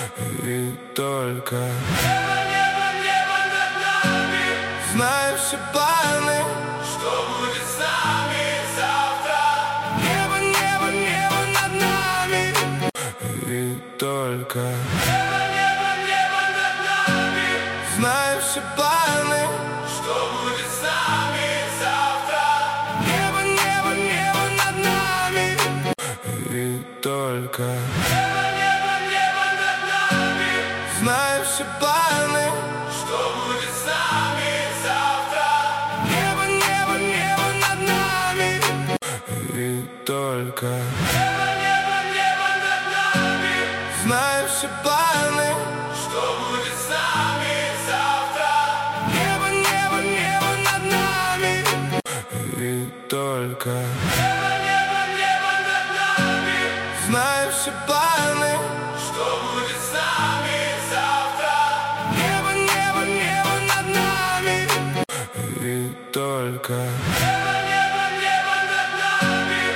И только Небо, небо, небо над нами. знаем все планы, Что будет с нами завтра? небо, небо, небо над нами. И только Небо, небо, небо над нами. знаем все планы, Что будет с нами завтра? небо, небо, небо над нами. И только Небо, небо, небо над нами. знаем все планы, Что будет с нами завтра? небо, небо, небо над нами. И только Небо, небо, небо над нами. знаем все планы, Что будет с нами завтра? небо, небо, небо над нами. И только Небо, небо, небо над нами. знаем все планы, Что будет с нами завтра? небо, небо, небо над нами. И только Небо,